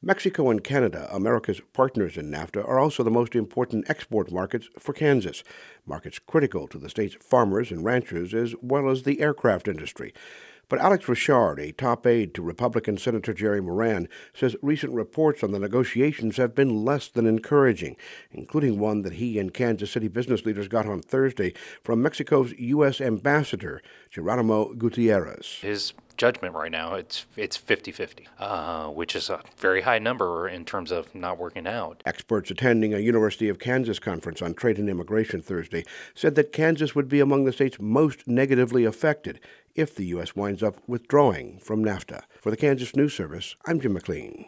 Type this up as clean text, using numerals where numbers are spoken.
Mexico and Canada, America's partners in NAFTA, are also the most important export markets for Kansas, markets critical to the state's farmers and ranchers as well as the aircraft industry. But Alex Richard, a top aide to Republican Senator Jerry Moran, says recent reports on the negotiations have been less than encouraging, including one that he and Kansas City business leaders got on Thursday from Mexico's U.S. Ambassador, Geronimo Gutierrez. His judgment right now, it's 50-50, which is a very high number in terms of not working out. Experts attending a University of Kansas conference on trade and immigration Thursday said that Kansas would be among the states most negatively affected if the U.S. winds up withdrawing from NAFTA. For the Kansas News Service, I'm Jim McLean.